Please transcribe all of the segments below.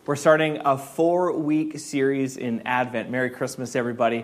We're starting a 4-week series in Advent. Merry Christmas, everybody.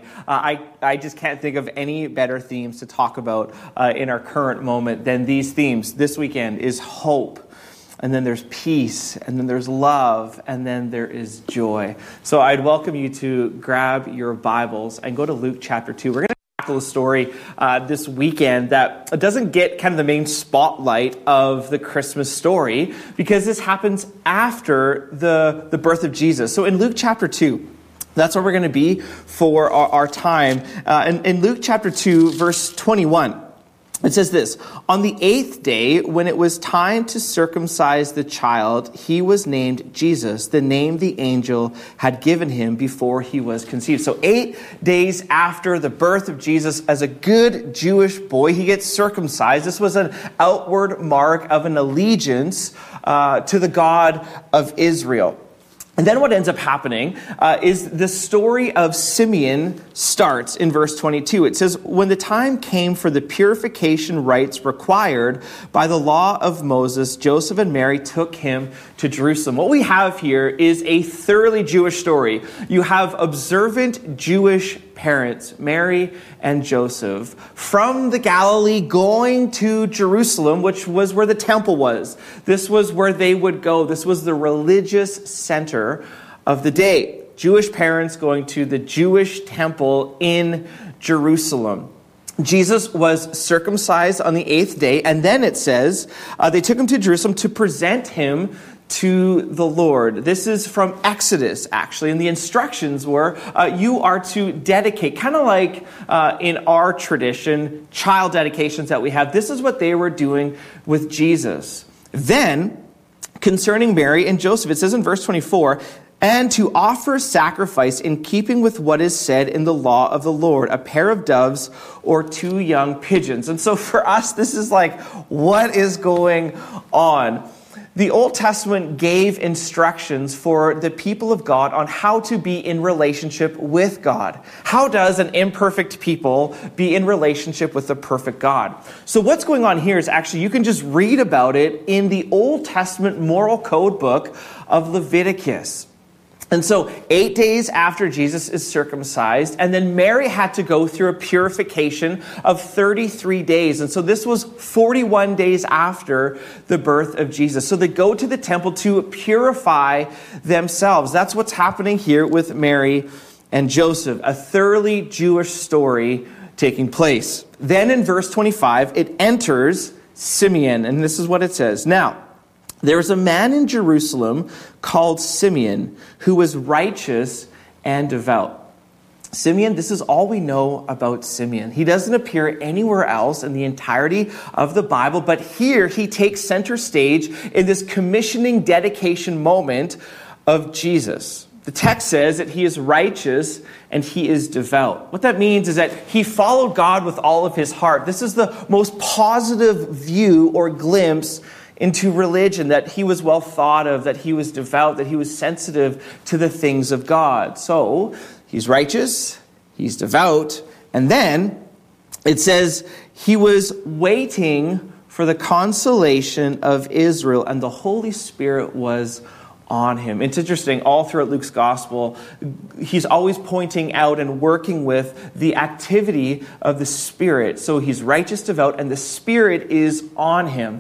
I just can't think of any better themes to talk about in our current moment than these themes. This weekend is hope, and then there's peace, and then there's love, and then there is joy. So I'd welcome you to grab your Bibles and go to Luke chapter 2. We're going to tackle a story this weekend that doesn't get kind of the main spotlight of the Christmas story because this happens after the birth of Jesus. So in Luke chapter 2, that's where we're going to be for our time. In Luke chapter 2, verse 21, it says this: "On the 8th day, when it was time to circumcise the child, he was named Jesus, the name the angel had given him before he was conceived." So 8 days after the birth of Jesus, as a good Jewish boy, he gets circumcised. This was an outward mark of an allegiance to the God of Israel. And then what ends up happening is the story of Simeon starts in verse 22. It says, "When the time came for the purification rites required by the law of Moses, Joseph and Mary took him to Jerusalem." What we have here is a thoroughly Jewish story. You have observant Jewish parents, Mary and Joseph, from the Galilee going to Jerusalem, which was where the temple was. This was where they would go. This was the religious center of the day. Jewish parents going to the Jewish temple in Jerusalem. Jesus was circumcised on the 8th day, and then it says they took him to Jerusalem to present him to the Lord. This is from Exodus, actually, and the instructions were you are to dedicate, kind of like in our tradition, child dedications that we have. This is what they were doing with Jesus. Then, concerning Mary and Joseph, it says in verse 24, "And to offer sacrifice in keeping with what is said in the law of the Lord, a pair of doves or 2 young pigeons." And so for us, this is like, what is going on? The Old Testament gave instructions for the people of God on how to be in relationship with God. How does an imperfect people be in relationship with the perfect God? So what's going on here is actually, you can just read about it in the Old Testament moral code book of Leviticus. And so 8 days after Jesus is circumcised, and then Mary had to go through a purification of 33 days. And so this was 41 days after the birth of Jesus. So they go to the temple to purify themselves. That's what's happening here with Mary and Joseph, a thoroughly Jewish story taking place. Then in verse 25, it enters Simeon, and this is what it says. "Now, there was a man in Jerusalem called Simeon who was righteous and devout." Simeon, this is all we know about Simeon. He doesn't appear anywhere else in the entirety of the Bible, but here he takes center stage in this commissioning dedication moment of Jesus. The text says that he is righteous and he is devout. What that means is that he followed God with all of his heart. This is the most positive view or glimpse into religion, that he was well thought of, that he was devout, that he was sensitive to the things of God. So he's righteous, he's devout, and then it says he was waiting for the consolation of Israel, and the Holy Spirit was on him. It's interesting, all throughout Luke's gospel, he's always pointing out and working with the activity of the Spirit. So he's righteous, devout, and the Spirit is on him.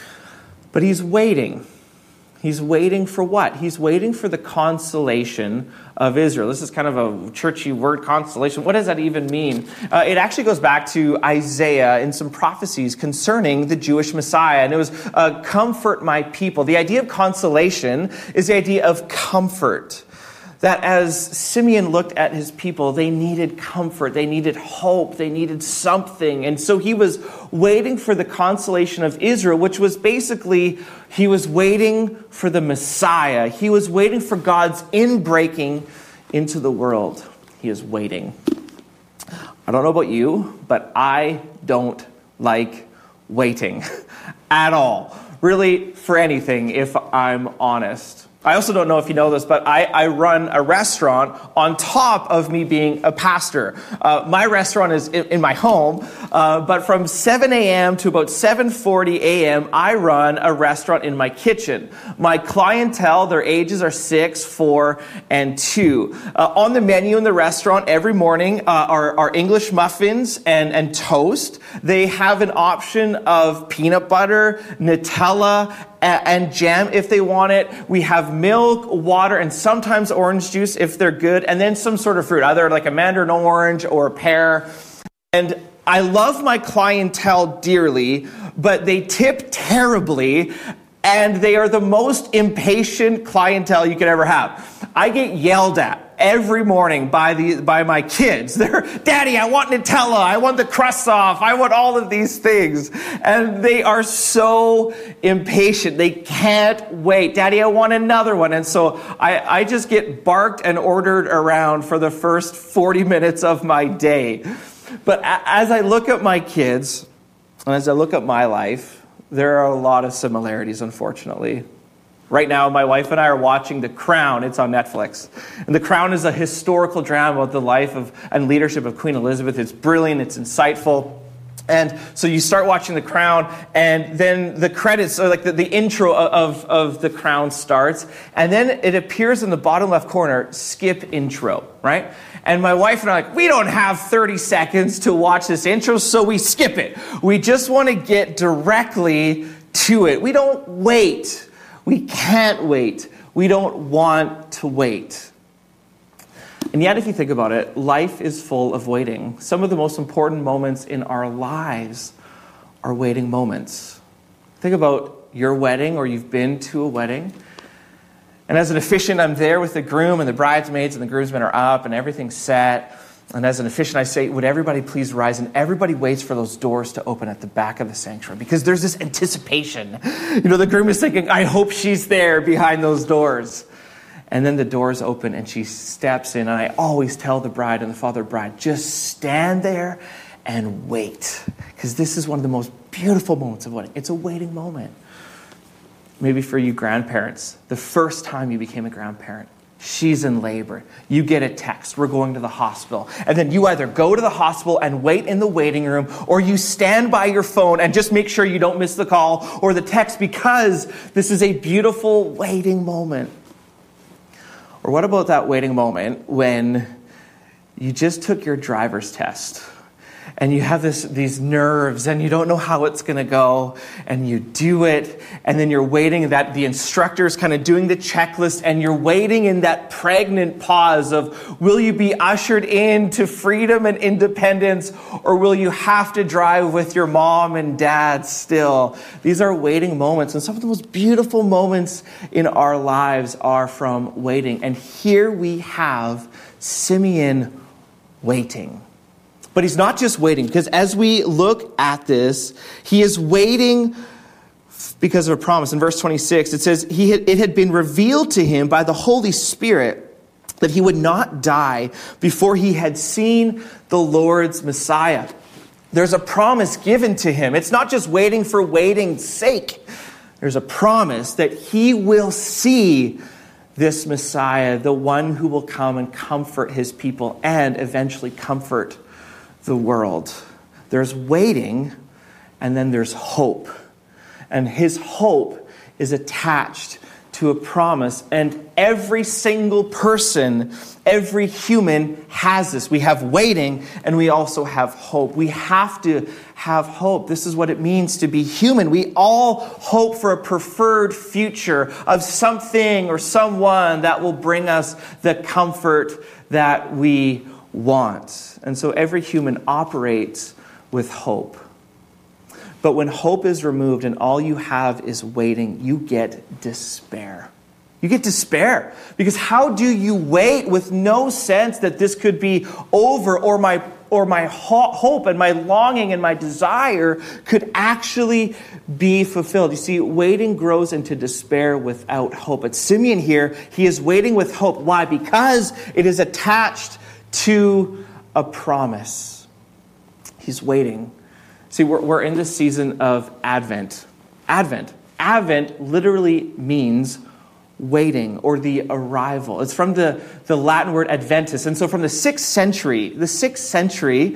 But he's waiting. He's waiting for what? He's waiting for the consolation of Israel. This is kind of a churchy word, consolation. What does that even mean? It actually goes back to Isaiah in some prophecies concerning the Jewish Messiah. And it was, comfort my people. The idea of consolation is the idea of comfort. That as Simeon looked at his people, they needed comfort, they needed hope, they needed something. And so he was waiting for the consolation of Israel, which was basically, he was waiting for the Messiah. He was waiting for God's inbreaking into the world. He is waiting. I don't know about you, but I don't like waiting at all. Really, for anything, if I'm honest. I also don't know if you know this, but I run a restaurant on top of me being a pastor. My restaurant is in my home, but from 7 a.m. to about 7:40 a.m., I run a restaurant in my kitchen. My clientele, their ages are 6, 4, and 2. On the menu in the restaurant every morning are English muffins and toast. They have an option of peanut butter, Nutella, and jam if they want it. We have milk, water, and sometimes orange juice if they're good, and then some sort of fruit, either like a mandarin orange or a pear. And I love my clientele dearly, but they tip terribly, and they are the most impatient clientele you could ever have. I get yelled at every morning by my kids. They're, "Daddy, I want Nutella. I want the crust off. I want all of these things." And they are so impatient. They can't wait. "Daddy, I want another one." And so I just get barked and ordered around for the first 40 minutes of my day. But as I look at my kids, and as I look at my life, there are a lot of similarities, unfortunately. Right now, my wife and I are watching The Crown. It's on Netflix. And The Crown is a historical drama about the life and leadership of Queen Elizabeth. It's brilliant. It's insightful. And so you start watching The Crown, and then the credits, or like the intro of The Crown starts, and then it appears in the bottom left corner, skip intro, right? And my wife and I are like, we don't have 30 seconds to watch this intro, so we skip it. We just want to get directly to it. We don't wait. We can't wait. We don't want to wait. And yet, if you think about it, life is full of waiting. Some of the most important moments in our lives are waiting moments. Think about your wedding, or you've been to a wedding. And as an officiant, I'm there with the groom and the bridesmaids, and the groomsmen are up and everything's set. And as an officiant, I say, would everybody please rise? And everybody waits for those doors to open at the back of the sanctuary because there's this anticipation. The groom is thinking, I hope she's there behind those doors. And then the doors open and she steps in. And I always tell the bride and the father of the bride, just stand there and wait. Because this is one of the most beautiful moments of wedding. It's a waiting moment. Maybe for you grandparents, the first time you became a grandparent, she's in labor. You get a text, we're going to the hospital. And then you either go to the hospital and wait in the waiting room, or you stand by your phone and just make sure you don't miss the call or the text, because this is a beautiful waiting moment. Or what about that waiting moment when you just took your driver's test and you have these nerves and you don't know how it's going to go, and you do it, and then you're waiting that the instructor's kind of doing the checklist, and you're waiting in that pregnant pause of, will you be ushered into freedom and independence, or will you have to drive with your mom and dad still? These are waiting moments, and some of the most beautiful moments in our lives are from waiting. And here we have Simeon waiting. But he's not just waiting, because as we look at this, he is waiting because of a promise. In verse 26, it says, it had been revealed to him by the Holy Spirit that he would not die before he had seen the Lord's Messiah. There's a promise given to him. It's not just waiting for waiting's sake. There's a promise that he will see this Messiah, the one who will come and comfort his people and eventually comfort the world. There's waiting, and then there's hope. And his hope is attached to a promise. And every single person, every human has this. We have waiting, and we also have hope. We have to have hope. This is what it means to be human. We all hope for a preferred future of something or someone that will bring us the comfort that we want. And so every human operates with hope. But when hope is removed and all you have is waiting, you get despair. You get despair. Because how do you wait with no sense that this could be over, or my hope and my longing and my desire could actually be fulfilled? You see, waiting grows into despair without hope. But Simeon here, he is waiting with hope. Why? Because it is attached to a promise. He's waiting. See, we're in this season of Advent. Advent literally means waiting, or the arrival. It's from the Latin word adventus. And so from the 6th century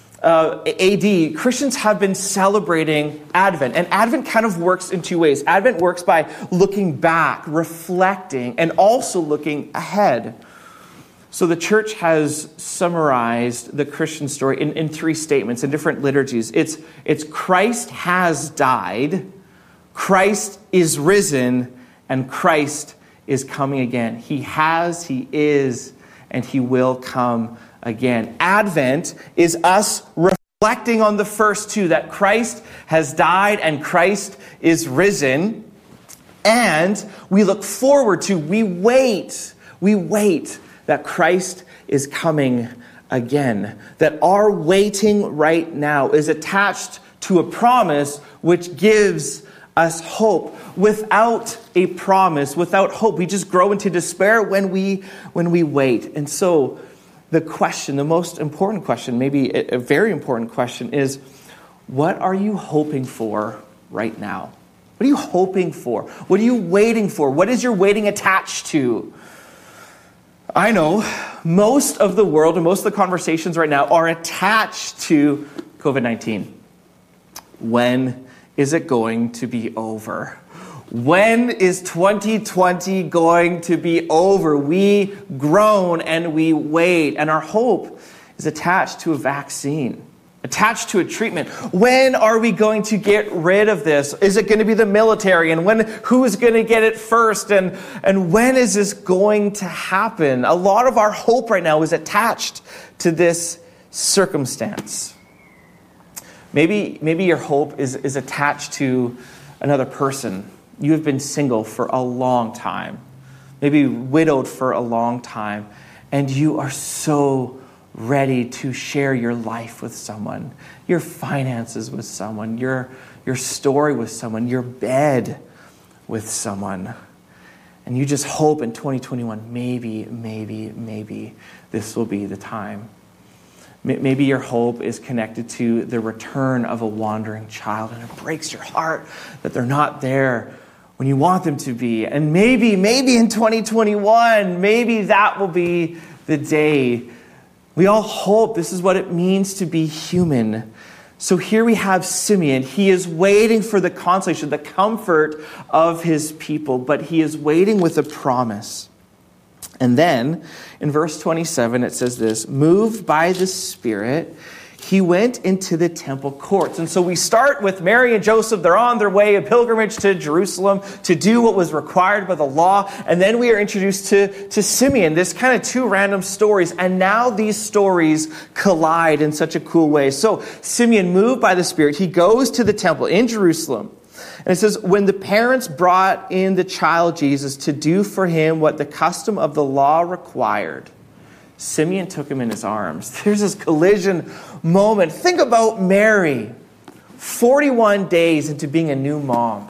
AD, Christians have been celebrating Advent. And Advent kind of works in two ways. Advent works by looking back, reflecting, and also looking ahead. So the church has summarized the Christian story in three statements in different liturgies. It's Christ has died, Christ is risen, and Christ is coming again. He has, he is, and he will come again. Advent is us reflecting on the first two, that Christ has died and Christ is risen. And we look forward to, we wait that Christ is coming again. That our waiting right now is attached to a promise which gives us hope. Without a promise, without hope, we just grow into despair when we wait. And so the question, the most important question, maybe a very important question, is what are you hoping for right now? What are you hoping for? What are you waiting for? What is your waiting attached to? I know most of the world and most of the conversations right now are attached to COVID-19. When is it going to be over? When is 2020 going to be over? We groan and we wait, and our hope is attached to a vaccine, attached to a treatment. When are we going to get rid of this? Is it going to be the military? And who is going to get it first? And when is this going to happen? A lot of our hope right now is attached to this circumstance. Maybe your hope is attached to another person. You have been single for a long time, maybe widowed for a long time, and you are so ready to share your life with someone, your finances with someone, your story with someone, your bed with someone. And you just hope in 2021, maybe this will be the time. Maybe your hope is connected to the return of a wandering child, and it breaks your heart that they're not there when you want them to be. And maybe in 2021, maybe that will be the day. We all hope this is what it means to be human. So here we have Simeon. He is waiting for the consolation, the comfort of his people, but he is waiting with a promise. And then in verse 27, it says this: moved by the Spirit, he went into the temple courts. And so we start with Mary and Joseph. They're on their way, a pilgrimage to Jerusalem to do what was required by the law. And then we are introduced to Simeon, this kind of two random stories. And now these stories collide in such a cool way. So Simeon, moved by the Spirit, he goes to the temple in Jerusalem. And it says, when the parents brought in the child Jesus to do for him what the custom of the law required, Simeon took him in his arms. There's this collision moment. Think about Mary, 41 days into being a new mom.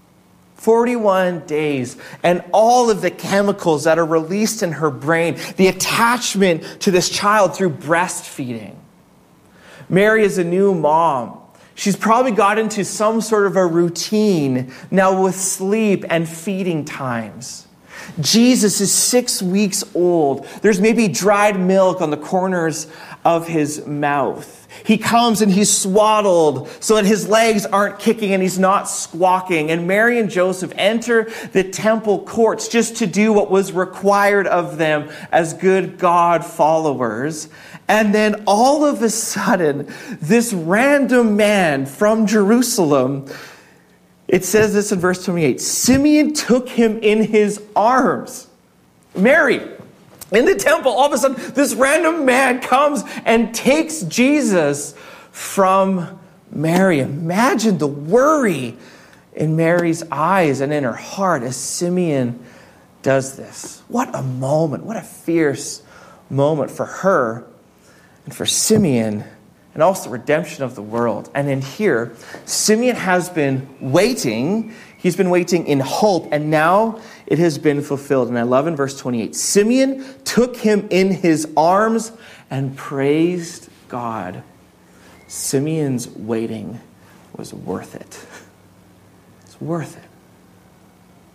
41 days, and all of the chemicals that are released in her brain, the attachment to this child through breastfeeding. Mary is a new mom. She's probably got into some sort of a routine now with sleep and feeding times. Jesus is 6 weeks old. There's maybe dried milk on the corners of his mouth. He comes and he's swaddled so that his legs aren't kicking and he's not squawking. And Mary and Joseph enter the temple courts just to do what was required of them as good God followers. And then all of a sudden, this random man from Jerusalem, it says this in verse 28, Simeon took him in his arms. Mary, in the temple, all of a sudden, this random man comes and takes Jesus from Mary. Imagine the worry in Mary's eyes and in her heart as Simeon does this. What a moment. What a fierce moment for her and for Simeon, and also redemption of the world. And in here, Simeon has been waiting. He's been waiting in hope, and now it has been fulfilled. And I love in verse 28, Simeon took him in his arms and praised God. Simeon's waiting was worth it. It's worth it.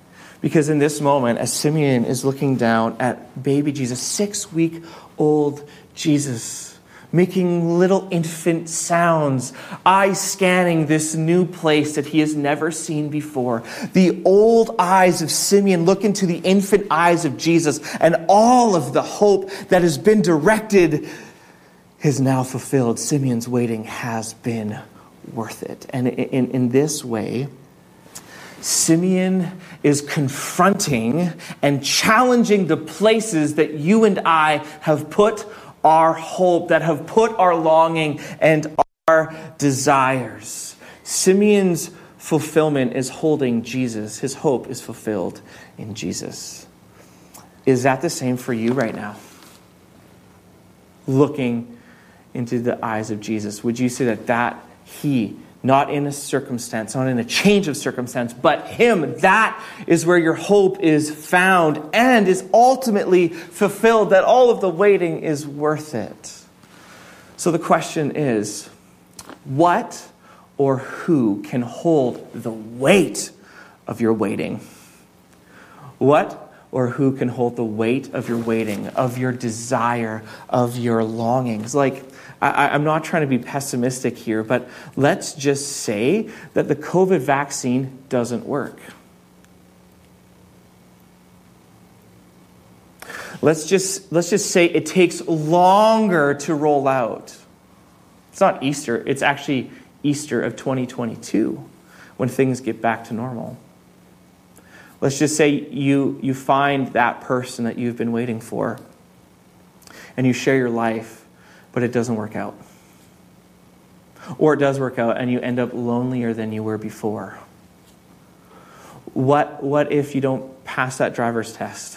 Because in this moment, as Simeon is looking down at baby Jesus, 6-week-old Jesus, making little infant sounds, eyes scanning this new place that he has never seen before. The old eyes of Simeon look into the infant eyes of Jesus, and all of the hope that has been directed is now fulfilled. Simeon's waiting has been worth it. And in this way, Simeon is confronting and challenging the places that you and I have put our hope, that have put our longing and our desires. Simeon's fulfillment is holding Jesus. His hope is fulfilled in Jesus. Is that the same for you right now? Looking into the eyes of Jesus, would you say that he, not in a circumstance, not in a change of circumstance, but him, that is where your hope is found and is ultimately fulfilled, that all of the waiting is worth it? So the question is, what or who can hold the weight of your waiting? What or who can hold the weight of your waiting, of your desire, of your longings? Like, I'm not trying to be pessimistic here, but let's just say that the COVID vaccine doesn't work. Let's just say it takes longer to roll out. It's not Easter, it's actually Easter of 2022 when things get back to normal. Let's just say you find that person that you've been waiting for and you share your life, but it doesn't work out. Or it does work out and you end up lonelier than you were before. What if you don't pass that driver's test?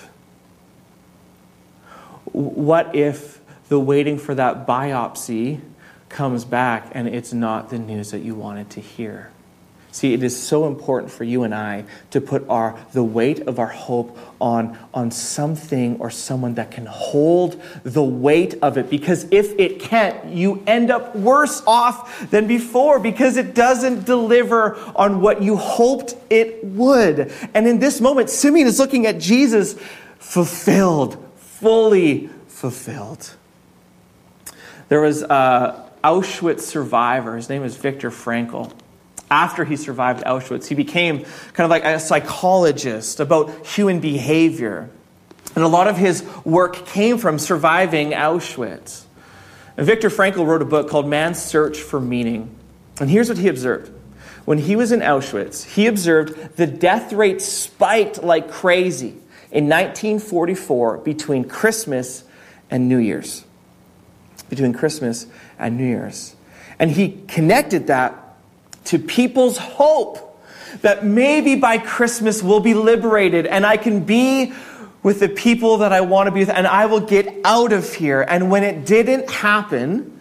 What if the waiting for that biopsy comes back and it's not the news that you wanted to hear? See, it is so important for you and I to put the weight of our hope on something or someone that can hold the weight of it. Because if it can't, you end up worse off than before because it doesn't deliver on what you hoped it would. And in this moment, Simeon is looking at Jesus fulfilled, fully fulfilled. There was an Auschwitz survivor. His name is Viktor Frankl. After he survived Auschwitz, he became kind of like a psychologist about human behavior. And a lot of his work came from surviving Auschwitz. And Viktor Frankl wrote a book called Man's Search for Meaning. And here's what he observed. When he was in Auschwitz, he observed the death rate spiked like crazy in 1944 between Christmas and New Year's. Between Christmas and New Year's. And he connected that to people's hope that maybe by Christmas we'll be liberated and I can be with the people that I want to be with and I will get out of here. And when it didn't happen,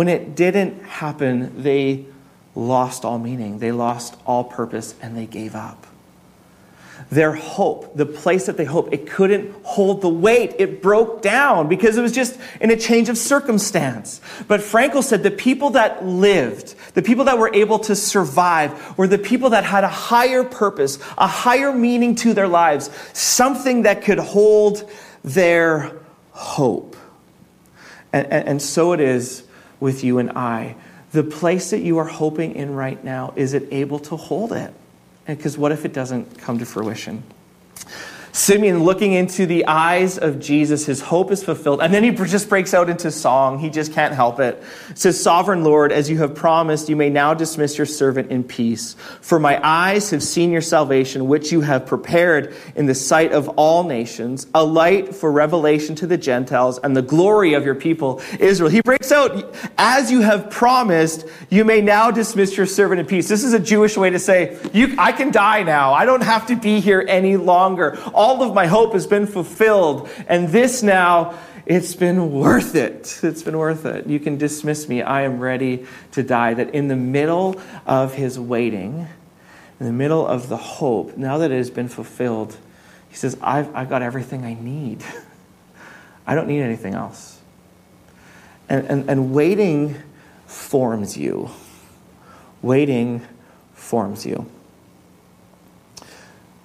they lost all meaning. They lost all purpose and they gave up. Their hope, the place that they hoped, it couldn't hold the weight. It broke down because it was just in a change of circumstance. But Frankl said the people that lived, the people that were able to survive, were the people that had a higher purpose, a higher meaning to their lives, something that could hold their hope. And so it is with you and I. The place that you are hoping in right now, is it able to hold it? Because what if it doesn't come to fruition? Simeon, looking into the eyes of Jesus, his hope is fulfilled. And then he just breaks out into song. He just can't help it. It says, "Sovereign Lord, as you have promised, you may now dismiss your servant in peace. For my eyes have seen your salvation, which you have prepared in the sight of all nations, a light for revelation to the Gentiles and the glory of your people, Israel." He breaks out, "As you have promised, you may now dismiss your servant in peace." This is a Jewish way to say, I can die now. I don't have to be here any longer. All of my hope has been fulfilled. And this now, it's been worth it. It's been worth it. You can dismiss me. I am ready to die. That in the middle of his waiting, in the middle of the hope, now that it has been fulfilled, he says, I've got everything I need. I don't need anything else. And waiting forms you. Waiting forms you.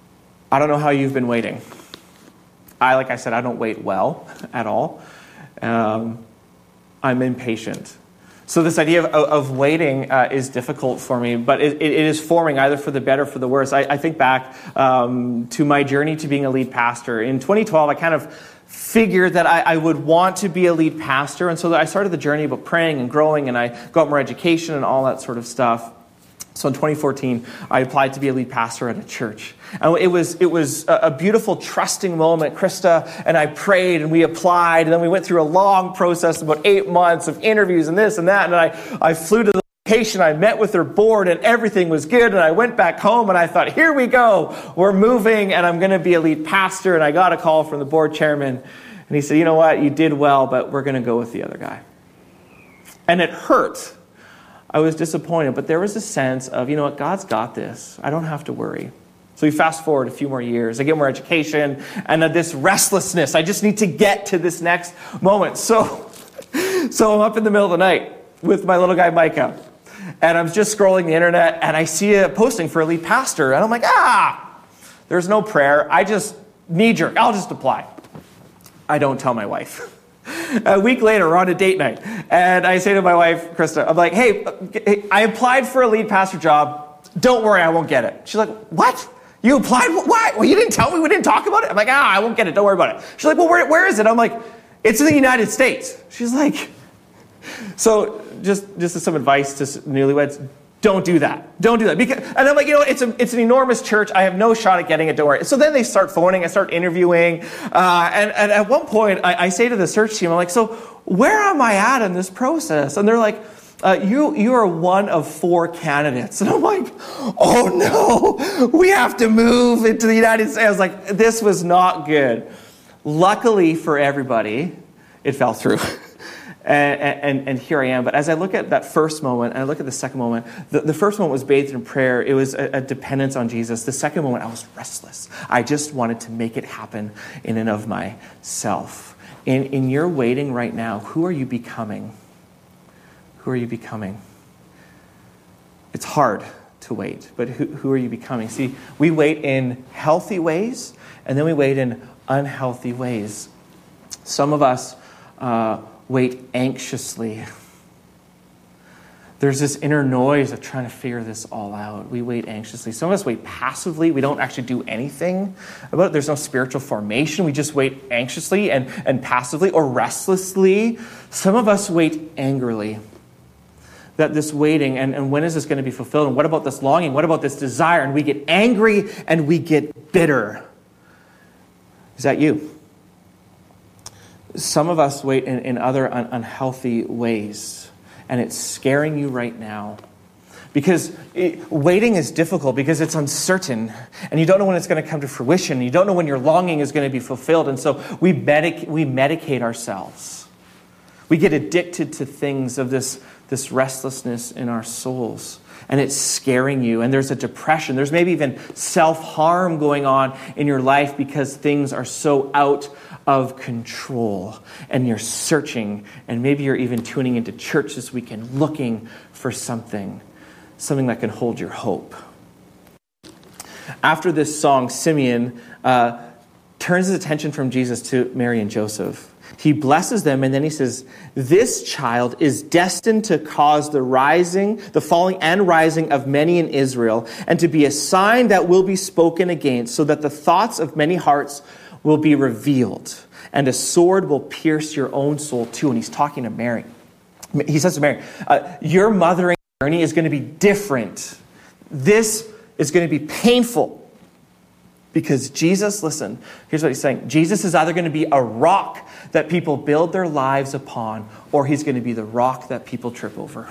I don't know how you've been waiting. Like I said, I don't wait well at all. I'm impatient. So this idea of waiting is difficult for me, but it is forming either for the better or for the worse. I think back to my journey to being a lead pastor. In 2012, I kind of figured that I would want to be a lead pastor, and so I started the journey about praying and growing, and I got more education and all that sort of stuff. So in 2014, I applied to be a lead pastor at a church. And it was a beautiful, trusting moment. Krista and I prayed, and we applied, and then we went through a long process, about 8 months of interviews and this and that, and I flew to the location, I met with their board, and everything was good, and I went back home, and I thought, here we go, we're moving, and I'm going to be a lead pastor, and I got a call from the board chairman, and he said, you know what, you did well, but we're going to go with the other guy. And it hurt. I was disappointed, but there was a sense of, you know what, God's got this. I don't have to worry. So we fast forward a few more years. I get more education and this restlessness. I just need to get to this next moment. So I'm up in the middle of the night with my little guy, Micah. And I'm just scrolling the internet and I see a posting for a lead pastor. And I'm like, there's no prayer. I just knee-jerk. I'll just apply. I don't tell my wife. A week later, we're on a date night, and I say to my wife, Krista, I'm like, hey, I applied for a lead pastor job. Don't worry, I won't get it. She's like, what? You applied? Why? Well, you didn't tell me. We didn't talk about it. I'm like, I won't get it. Don't worry about it. She's like, well, where is it? I'm like, it's in the United States. She's like, so just as some advice to newlyweds, don't do that. Don't do that. And I'm like, you know, it's an enormous church. I have no shot at getting it. Don't worry. So then they start phoning. I start interviewing. And at one point, I say to the search team, I'm like, so where am I at in this process? And they're like, you are one of 4 candidates. And I'm like, oh no, we have to move into the United States. I was like, this was not good. Luckily for everybody, it fell through. And here I am. But as I look at that first moment, and I look at the second moment, the first moment was bathed in prayer. It was a dependence on Jesus. The second moment, I was restless. I just wanted to make it happen in and of myself. In your waiting right now, who are you becoming? Who are you becoming? It's hard to wait, but who are you becoming? See, we wait in healthy ways, and then we wait in unhealthy ways. Some of us wait anxiously. There's this inner noise of trying to figure this all out. We wait anxiously. Some of us wait passively. We don't actually do anything about it. There's no spiritual formation. We just wait anxiously and passively or restlessly. Some of us wait angrily. That this waiting, and when is this going to be fulfilled? And what about this longing? What about this desire? And we get angry and we get bitter. Is that you? Some of us wait in other unhealthy ways, and it's scaring you right now. Because waiting is difficult because it's uncertain, and you don't know when it's going to come to fruition. You don't know when your longing is going to be fulfilled, and so we medicate ourselves. We get addicted to things of this restlessness in our souls, and it's scaring you, and there's a depression. There's maybe even self-harm going on in your life because things are so out of control, and you're searching, and maybe you're even tuning into church this weekend looking for something that can hold your hope. After this song, Simeon turns his attention from Jesus to Mary and Joseph. He blesses them, and then he says, this child is destined to cause the falling and rising of many in Israel, and to be a sign that will be spoken against, so that the thoughts of many hearts will be revealed, and a sword will pierce your own soul too. And he's talking to Mary. He says to Mary, your mothering journey is going to be different. This is going to be painful. Because Jesus, listen, here's what he's saying. Jesus is either going to be a rock that people build their lives upon, or he's going to be the rock that people trip over.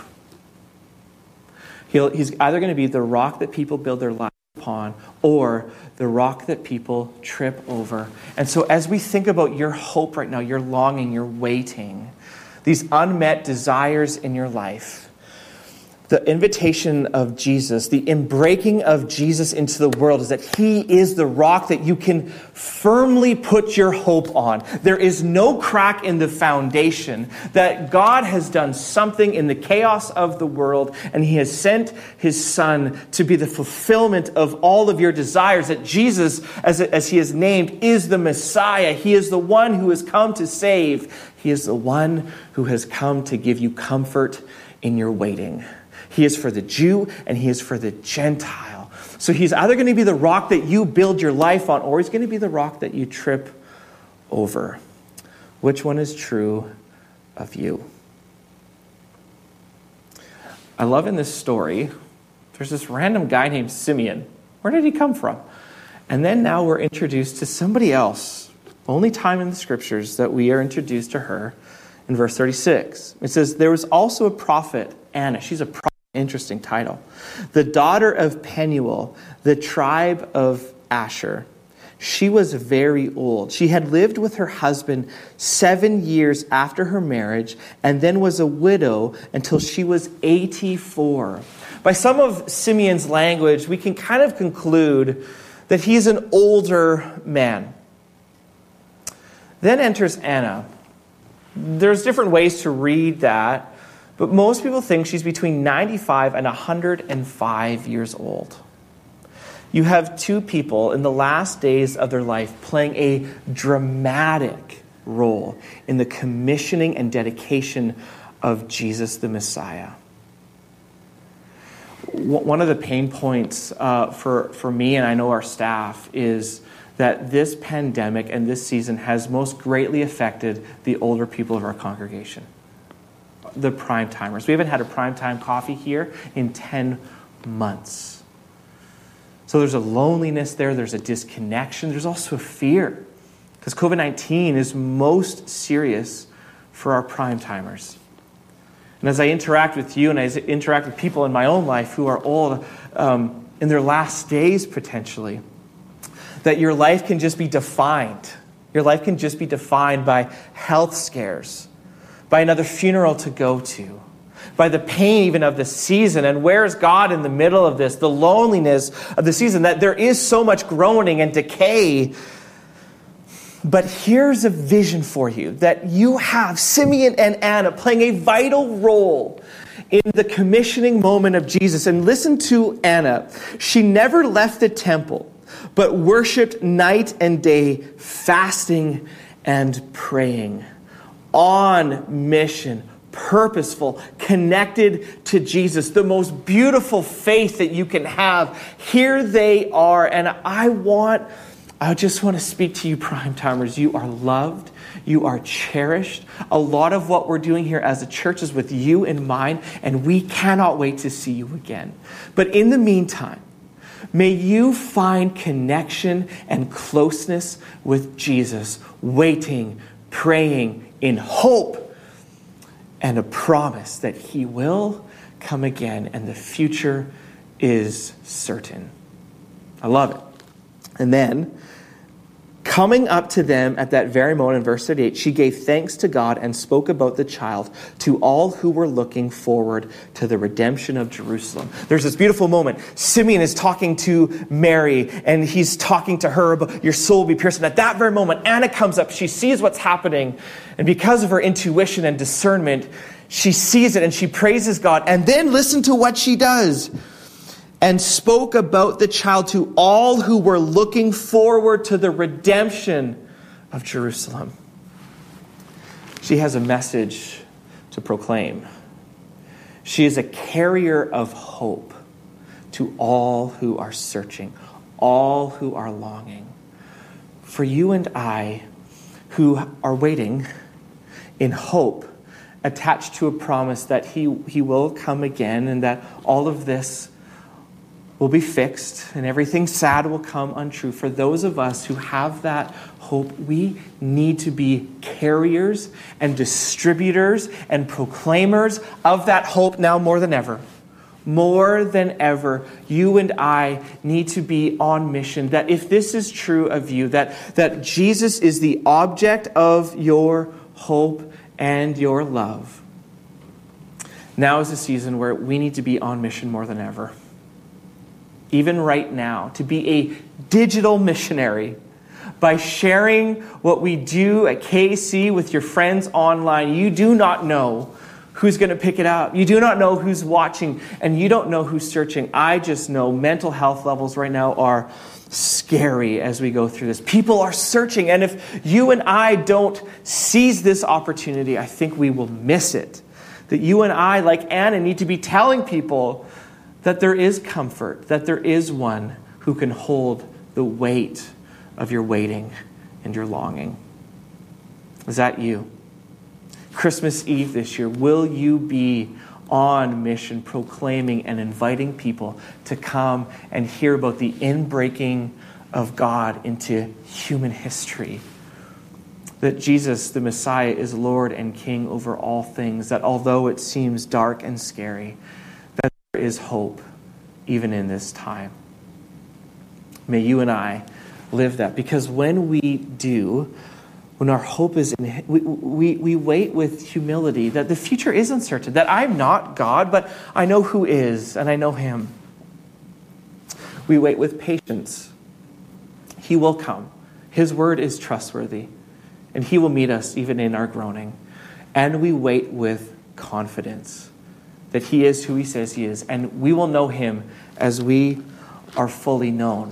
He's either going to be the rock that people build their lives upon, or the rock that people trip over. And so as we think about your hope right now, your longing, your waiting, these unmet desires in your life, The invitation of Jesus, the inbreaking of Jesus into the world is that he is the rock that you can firmly put your hope on. There is no crack in the foundation, that God has done something in the chaos of the world, and he has sent his Son to be the fulfillment of all of your desires, that Jesus, as he is named, is the Messiah. He is the one who has come to save. He is the one who has come to give you comfort in your waiting. He is for the Jew and he is for the Gentile. So he's either going to be the rock that you build your life on, or he's going to be the rock that you trip over. Which one is true of you? I love in this story, there's this random guy named Simeon. Where did he come from? And then now we're introduced to somebody else. Only time in the scriptures that we are introduced to her in verse 36. It says, there was also a prophet, Anna. She's a prophet. Interesting title. The daughter of Penuel, the tribe of Asher. She was very old. She had lived with her husband 7 years after her marriage and then was a widow until she was 84. By some of Simeon's language, we can kind of conclude that he's an older man. Then enters Anna. There's different ways to read that, but most people think she's between 95 and 105 years old. You have two people in the last days of their life playing a dramatic role in the commissioning and dedication of Jesus the Messiah. One of the pain points for me, and I know our staff, is that this pandemic and this season has most greatly affected the older people of our congregation. The prime timers. We haven't had a prime time coffee here in 10 months. So there's a loneliness there. There's a disconnection. There's also a fear, because COVID-19 is most serious for our prime timers. And as I interact with you and as I interact with people in my own life who are old, in their last days potentially, that your life can just be defined. Your life can just be defined by health scares, by another funeral to go to, by the pain even of the season. And where is God in the middle of this? The loneliness of the season, that there is so much groaning and decay. But here's a vision for you, that you have Simeon and Anna playing a vital role in the commissioning moment of Jesus. And listen to Anna. She never left the temple, but worshipped night and day, fasting and praying. On mission, purposeful, connected to Jesus, the most beautiful faith that you can have. Here they are, and I just want to speak to you, prime timers. You are loved. You are cherished. A lot of what we're doing here as a church is with you in mind, and we cannot wait to see you again. But in the meantime, may you find connection and closeness with Jesus, waiting, praying, in hope and a promise that he will come again, and the future is certain. I love it. And then, coming up to them at that very moment in verse 38, she gave thanks to God and spoke about the child to all who were looking forward to the redemption of Jerusalem. There's this beautiful moment. Simeon is talking to Mary, and he's talking to her about your soul will be pierced. And at that very moment, Anna comes up. She sees what's happening. And because of her intuition and discernment, she sees it and she praises God. And then listen to what she does. And spoke about the child to all who were looking forward to the redemption of Jerusalem. She has a message to proclaim. She is a carrier of hope to all who are searching, all who are longing. For you and I, who are waiting in hope, attached to a promise that he will come again, and that all of this will be fixed and everything sad will come untrue. For those of us who have that hope, we need to be carriers and distributors and proclaimers of that hope now more than ever. More than ever, you and I need to be on mission. That if this is true of you, that Jesus is the object of your hope and your love, Now is a season where we need to be on mission more than ever. Even right now, to be a digital missionary by sharing what we do at KC with your friends online. You do not know who's going to pick it up. You do not know who's watching, and you don't know who's searching. I just know mental health levels right now are scary as we go through this. People are searching, and if you and I don't seize this opportunity, I think we will miss it. That you and I, like Anna, need to be telling people that there is comfort, that there is one who can hold the weight of your waiting and your longing. Is that you? Christmas Eve this year, will you be on mission, proclaiming and inviting people to come and hear about the inbreaking of God into human history? That Jesus, the Messiah, is Lord and King over all things, that although it seems dark and scary, that there is hope even in this time. May you and I live that, because when we do, when our hope is in, we wait with humility, that the future is uncertain, that I'm not God, but I know who is, and I know him. We wait with patience. He will come. His word is trustworthy, and he will meet us even in our groaning. And we wait with confidence that he is who he says he is, and we will know him as we are fully known.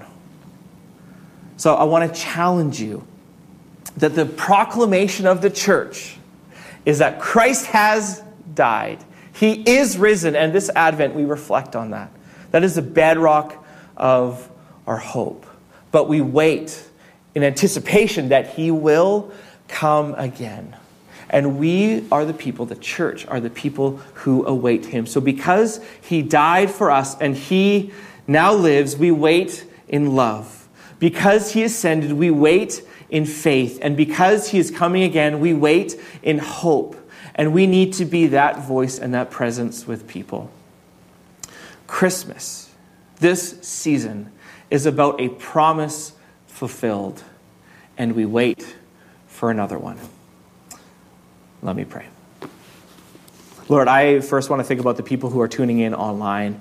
So I want to challenge you that the proclamation of the church is that Christ has died. He is risen, and this Advent we reflect on that. That is the bedrock of our hope. But we wait in anticipation that he will come again. And we are the people, the church are the people who await him. So because he died for us and he now lives, we wait in love. Because he ascended, we wait in faith. And because he is coming again, we wait in hope. And we need to be that voice and that presence with people. Christmas, this season, is about a promise fulfilled. And we wait for another one. Let me pray. Lord, I first want to think about the people who are tuning in online,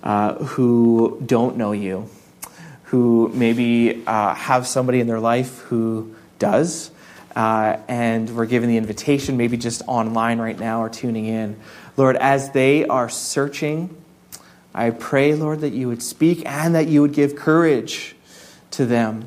who don't know you, who maybe have somebody in their life who does, and we're given the invitation, maybe just online right now or tuning in. Lord, as they are searching, I pray, Lord, that you would speak and that you would give courage to them.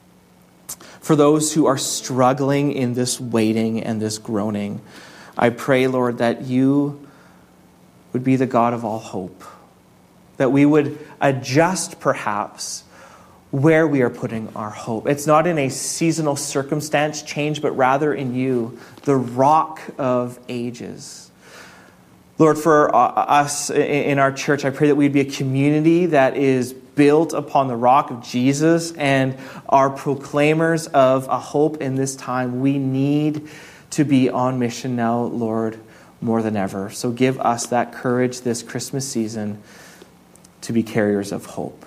For those who are struggling in this waiting and this groaning, I pray, Lord, that you would be the God of all hope, that we would adjust perhaps where we are putting our hope. It's not in a seasonal circumstance change, but rather in you, the rock of ages. Lord, for us in our church, I pray that we'd be a community that is built upon the rock of Jesus and are proclaimers of a hope in this time. We need to be on mission now, Lord, more than ever. So give us that courage this Christmas season to be carriers of hope.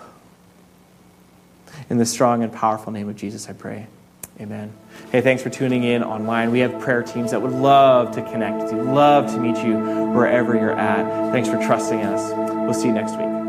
In the strong and powerful name of Jesus, I pray. Amen. Hey, thanks for tuning in online. We have prayer teams that would love to connect with you, love to meet you wherever you're at. Thanks for trusting us. We'll see you next week.